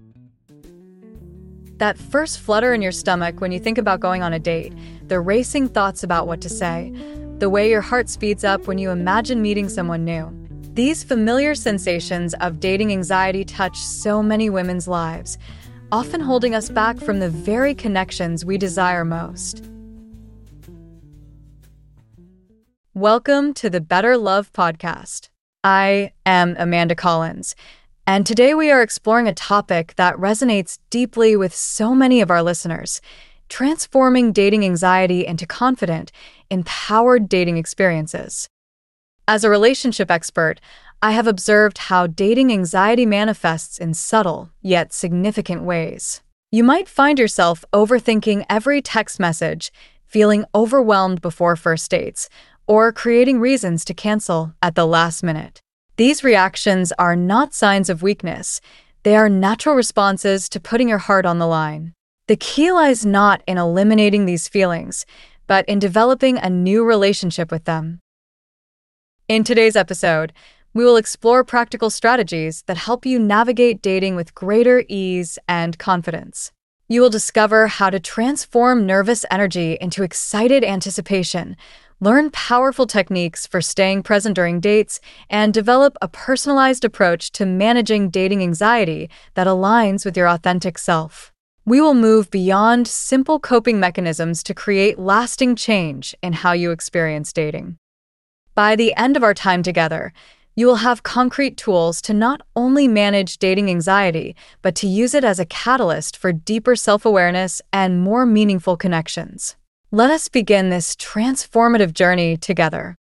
That first flutter in your stomach when you think about going on a date, the racing thoughts about what to say, the way your heart speeds up when you imagine meeting someone new. These familiar sensations of dating anxiety touch so many women's lives, often holding us back from the very connections we desire most. Welcome to the Better Love Podcast. I am Amanda Collins, and today we are exploring a topic that resonates deeply with so many of our listeners: transforming dating anxiety into confident, empowered dating experiences. As a relationship expert, I have observed how dating anxiety manifests in subtle, yet significant ways. You might find yourself overthinking every text message, feeling overwhelmed before first dates, or creating reasons to cancel at the last minute. These reactions are not signs of weakness. They are natural responses to putting your heart on the line. The key lies not in eliminating these feelings, but in developing a new relationship with them. In today's episode, we will explore practical strategies that help you navigate dating with greater ease and confidence. You will discover how to transform nervous energy into excited anticipation, learn powerful techniques for staying present during dates, and develop a personalized approach to managing dating anxiety that aligns with your authentic self. We will move beyond simple coping mechanisms to create lasting change in how you experience dating. By the end of our time together, you will have concrete tools to not only manage dating anxiety, but to use it as a catalyst for deeper self-awareness and more meaningful connections. Let us begin this transformative journey together.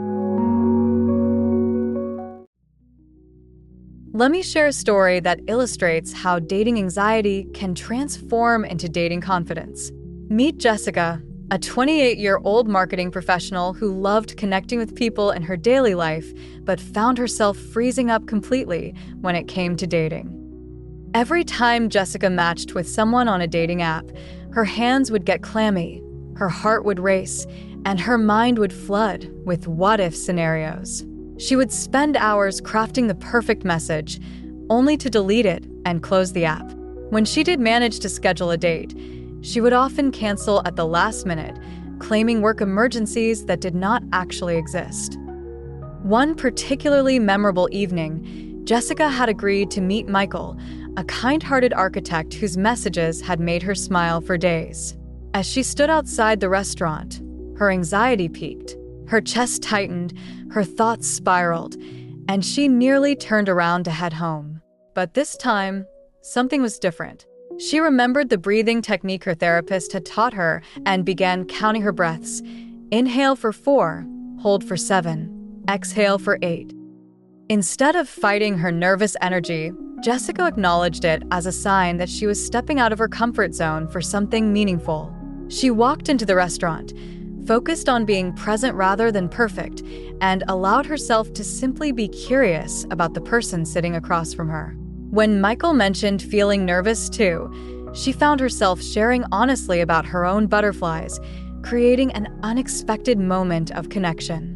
Let me share a story that illustrates how dating anxiety can transform into dating confidence. Meet Jessica, a 28-year-old marketing professional who loved connecting with people in her daily life, but found herself freezing up completely when it came to dating. Every time Jessica matched with someone on a dating app, her hands would get clammy, her heart would race, and her mind would flood with what-if scenarios. She would spend hours crafting the perfect message, only to delete it and close the app. When she did manage to schedule a date, she would often cancel at the last minute, claiming work emergencies that did not actually exist. One particularly memorable evening, Jessica had agreed to meet Michael, a kind-hearted architect whose messages had made her smile for days. As she stood outside the restaurant, her anxiety peaked, her chest tightened, her thoughts spiraled, and she nearly turned around to head home. But this time, something was different. She remembered the breathing technique her therapist had taught her and began counting her breaths. Inhale for 4, hold for 7, exhale for 8. Instead of fighting her nervous energy, Jessica acknowledged it as a sign that she was stepping out of her comfort zone for something meaningful. She walked into the restaurant, focused on being present rather than perfect, and allowed herself to simply be curious about the person sitting across from her. When Michael mentioned feeling nervous too, she found herself sharing honestly about her own butterflies, creating an unexpected moment of connection.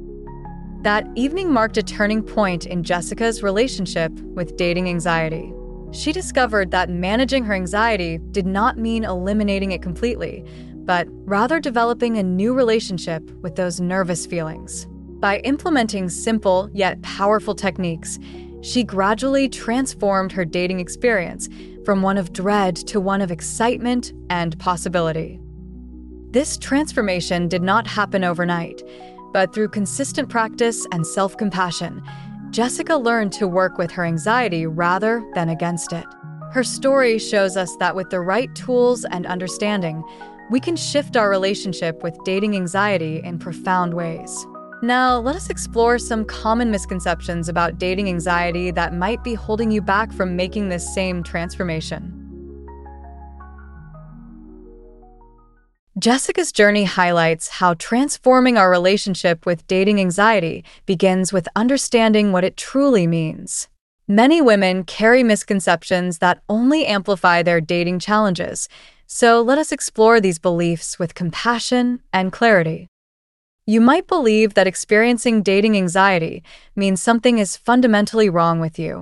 That evening marked a turning point in Jessica's relationship with dating anxiety. She discovered that managing her anxiety did not mean eliminating it completely, but rather developing a new relationship with those nervous feelings. By implementing simple yet powerful techniques, she gradually transformed her dating experience from one of dread to one of excitement and possibility. This transformation did not happen overnight, but through consistent practice and self-compassion, Jessica learned to work with her anxiety rather than against it. Her story shows us that with the right tools and understanding, we can shift our relationship with dating anxiety in profound ways. Now, let us explore some common misconceptions about dating anxiety that might be holding you back from making this same transformation. Jessica's journey highlights how transforming our relationship with dating anxiety begins with understanding what it truly means. Many women carry misconceptions that only amplify their dating challenges, so let us explore these beliefs with compassion and clarity. You might believe that experiencing dating anxiety means something is fundamentally wrong with you.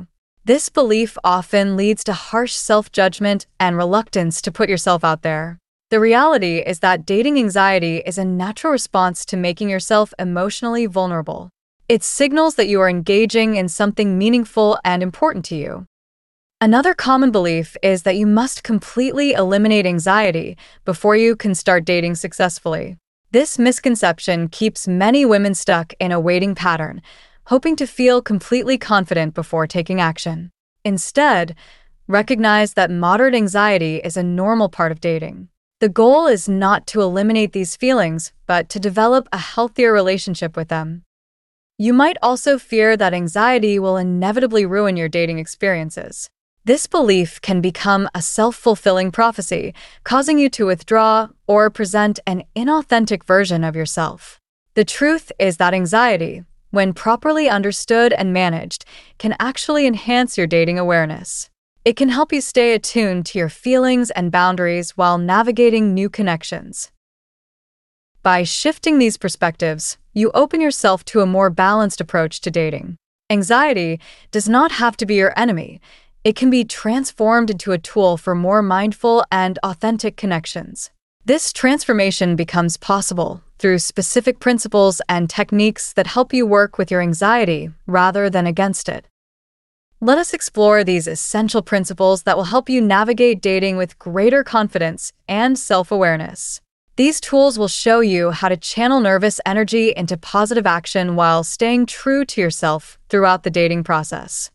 This belief often leads to harsh self-judgment and reluctance to put yourself out there. The reality is that dating anxiety is a natural response to making yourself emotionally vulnerable. It signals that you are engaging in something meaningful and important to you. Another common belief is that you must completely eliminate anxiety before you can start dating successfully. This misconception keeps many women stuck in a waiting pattern, hoping to feel completely confident before taking action. Instead, recognize that moderate anxiety is a normal part of dating. The goal is not to eliminate these feelings, but to develop a healthier relationship with them. You might also fear that anxiety will inevitably ruin your dating experiences. This belief can become a self-fulfilling prophecy, causing you to withdraw or present an inauthentic version of yourself. The truth is that anxiety, when properly understood and managed, can actually enhance your dating awareness. It can help you stay attuned to your feelings and boundaries while navigating new connections. By shifting these perspectives, you open yourself to a more balanced approach to dating. Anxiety does not have to be your enemy. It can be transformed into a tool for more mindful and authentic connections. This transformation becomes possible through specific principles and techniques that help you work with your anxiety rather than against it. Let us explore these essential principles that will help you navigate dating with greater confidence and self-awareness. These tools will show you how to channel nervous energy into positive action while staying true to yourself throughout the dating process.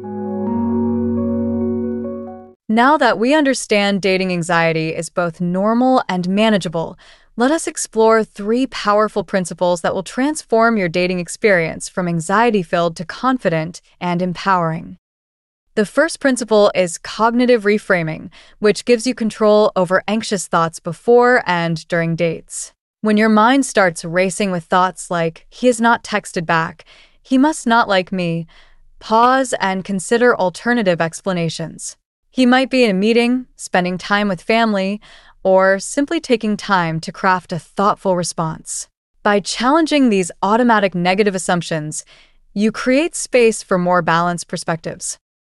Now that we understand dating anxiety is both normal and manageable, let us explore 3 powerful principles that will transform your dating experience from anxiety-filled to confident and empowering. The first principle is cognitive reframing, which gives you control over anxious thoughts before and during dates. When your mind starts racing with thoughts like, "He has not texted back," "He must not like me," pause and consider alternative explanations. He might be in a meeting, spending time with family, or simply taking time to craft a thoughtful response. By challenging these automatic negative assumptions, you create space for more balanced perspectives.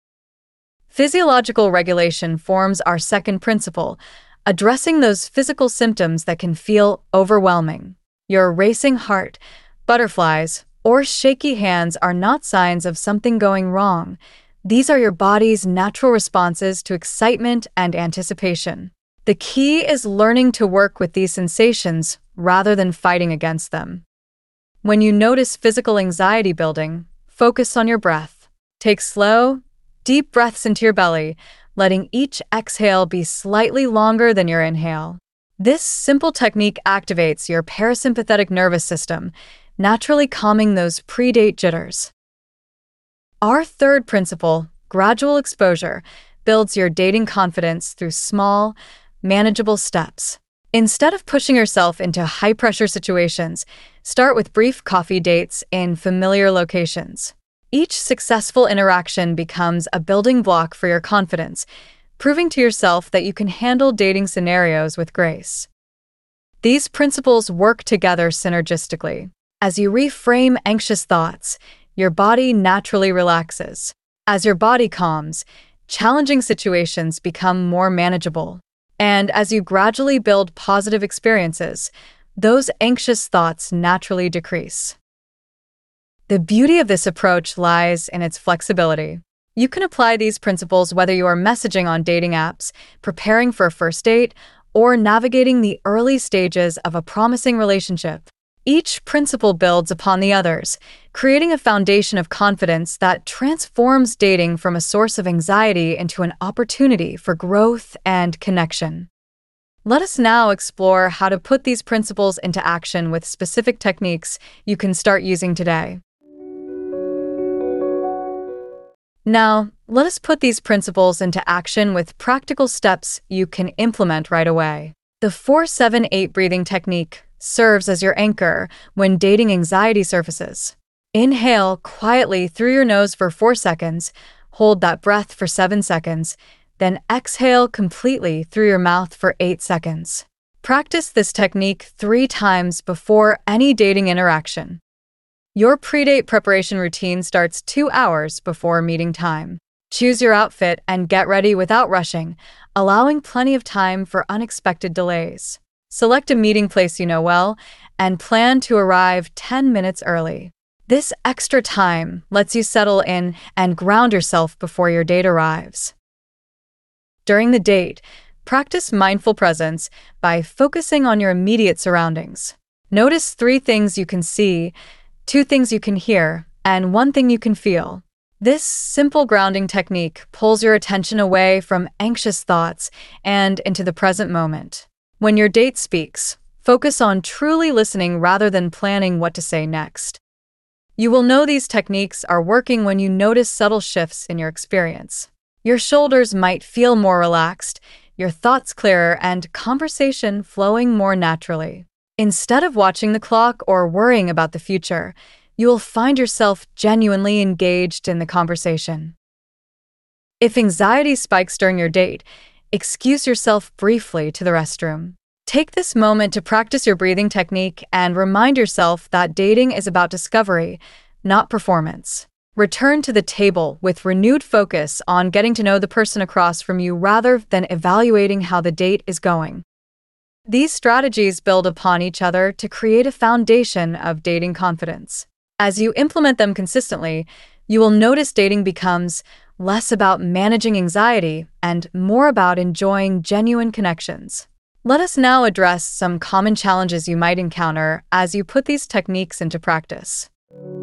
Physiological regulation forms our second principle, addressing those physical symptoms that can feel overwhelming. Your racing heart, butterflies, or shaky hands are not signs of something going wrong. These are your body's natural responses to excitement and anticipation. The key is learning to work with these sensations rather than fighting against them. When you notice physical anxiety building, focus on your breath. Take slow, deep breaths into your belly, letting each exhale be slightly longer than your inhale. This simple technique activates your parasympathetic nervous system, naturally calming those pre-date jitters. Our third principle, gradual exposure, builds your dating confidence through small, manageable steps. Instead of pushing yourself into high-pressure situations, start with brief coffee dates in familiar locations. Each successful interaction becomes a building block for your confidence, proving to yourself that you can handle dating scenarios with grace. These principles work together synergistically. As you reframe anxious thoughts, your body naturally relaxes. As your body calms, challenging situations become more manageable. And as you gradually build positive experiences, those anxious thoughts naturally decrease. The beauty of this approach lies in its flexibility. You can apply these principles whether you are messaging on dating apps, preparing for a first date, or navigating the early stages of a promising relationship. Each principle builds upon the others, creating a foundation of confidence that transforms dating from a source of anxiety into an opportunity for growth and connection. Let us now explore how to put these principles into action with specific techniques you can start using today. Now, let us put these principles into action with practical steps you can implement right away. The 4-7-8 breathing technique serves as your anchor when dating anxiety surfaces. Inhale quietly through your nose for 4 seconds, hold that breath for 7 seconds, then exhale completely through your mouth for 8 seconds. Practice this technique 3 times before any dating interaction. Your pre-date preparation routine starts 2 hours before meeting time. Choose your outfit and get ready without rushing, allowing plenty of time for unexpected delays. Select a meeting place you know well and plan to arrive 10 minutes early. This extra time lets you settle in and ground yourself before your date arrives. During the date, practice mindful presence by focusing on your immediate surroundings. Notice 3 things you can see, 2 things you can hear, and 1 thing you can feel. This simple grounding technique pulls your attention away from anxious thoughts and into the present moment. When your date speaks, focus on truly listening rather than planning what to say next. You will know these techniques are working when you notice subtle shifts in your experience. Your shoulders might feel more relaxed, your thoughts clearer, and conversation flowing more naturally. Instead of watching the clock or worrying about the future, you will find yourself genuinely engaged in the conversation. If anxiety spikes during your date, excuse yourself briefly to the restroom. Take this moment to practice your breathing technique and remind yourself that dating is about discovery, not performance. Return to the table with renewed focus on getting to know the person across from you rather than evaluating how the date is going. These strategies build upon each other to create a foundation of dating confidence. As you implement them consistently, you will notice dating becomes less about managing anxiety and more about enjoying genuine connections. Let us now address some common challenges you might encounter as you put these techniques into practice.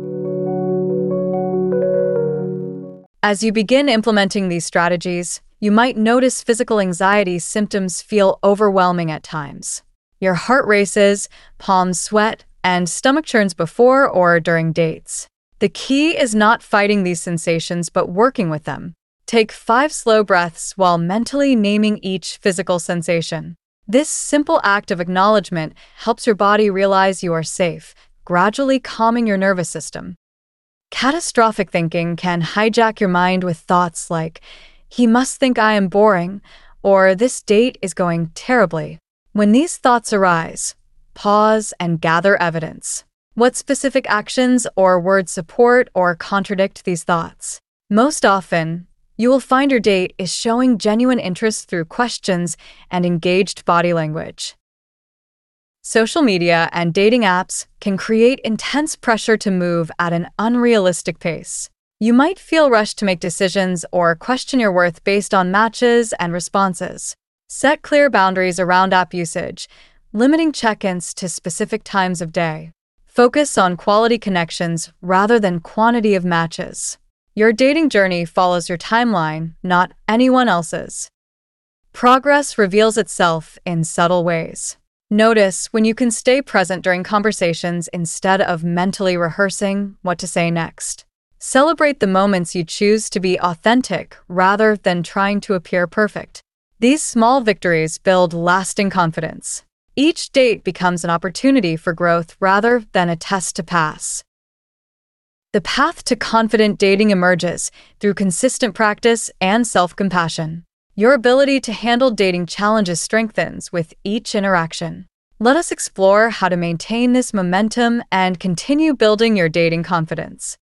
As you begin implementing these strategies, you might notice physical anxiety symptoms feel overwhelming at times. Your heart races, palms sweat, and stomach churns before or during dates. The key is not fighting these sensations but working with them. Take 5 slow breaths while mentally naming each physical sensation. This simple act of acknowledgement helps your body realize you are safe, gradually calming your nervous system. Catastrophic thinking can hijack your mind with thoughts like, "He must think I am boring," or "This date is going terribly." When these thoughts arise, pause and gather evidence. What specific actions or words support or contradict these thoughts? Most often, you will find your date is showing genuine interest through questions and engaged body language. Social media and dating apps can create intense pressure to move at an unrealistic pace. You might feel rushed to make decisions or question your worth based on matches and responses. Set clear boundaries around app usage, limiting check-ins to specific times of day. Focus on quality connections rather than quantity of matches. Your dating journey follows your timeline, not anyone else's. Progress reveals itself in subtle ways. Notice when you can stay present during conversations instead of mentally rehearsing what to say next. Celebrate the moments you choose to be authentic rather than trying to appear perfect. These small victories build lasting confidence. Each date becomes an opportunity for growth rather than a test to pass. The path to confident dating emerges through consistent practice and self-compassion. Your ability to handle dating challenges strengthens with each interaction. Let us explore how to maintain this momentum and continue building your dating confidence.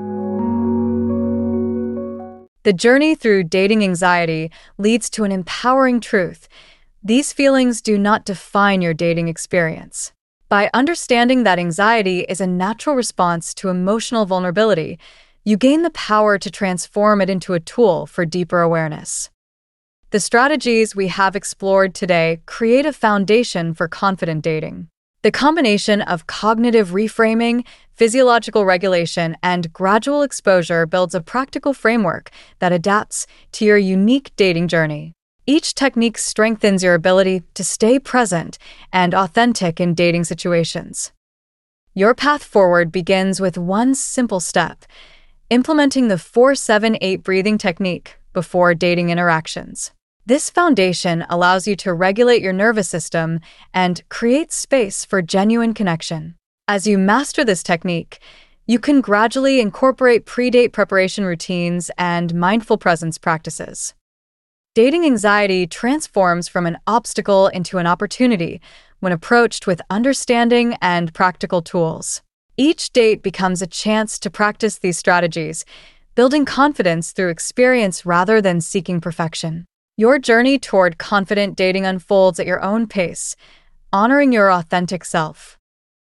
The journey through dating anxiety leads to an empowering truth. These feelings do not define your dating experience. By understanding that anxiety is a natural response to emotional vulnerability, you gain the power to transform it into a tool for deeper awareness. The strategies we have explored today create a foundation for confident dating. The combination of cognitive reframing, physiological regulation, and gradual exposure builds a practical framework that adapts to your unique dating journey. Each technique strengthens your ability to stay present and authentic in dating situations. Your path forward begins with one simple step: implementing the 4-7-8 breathing technique before dating interactions. This foundation allows you to regulate your nervous system and create space for genuine connection. As you master this technique, you can gradually incorporate pre-date preparation routines and mindful presence practices. Dating anxiety transforms from an obstacle into an opportunity when approached with understanding and practical tools. Each date becomes a chance to practice these strategies, building confidence through experience rather than seeking perfection. Your journey toward confident dating unfolds at your own pace, honoring your authentic self.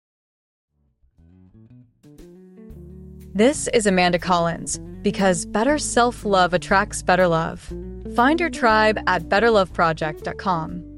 This is Amanda Collins, because better self-love attracts better love. Find your tribe at betterloveproject.com.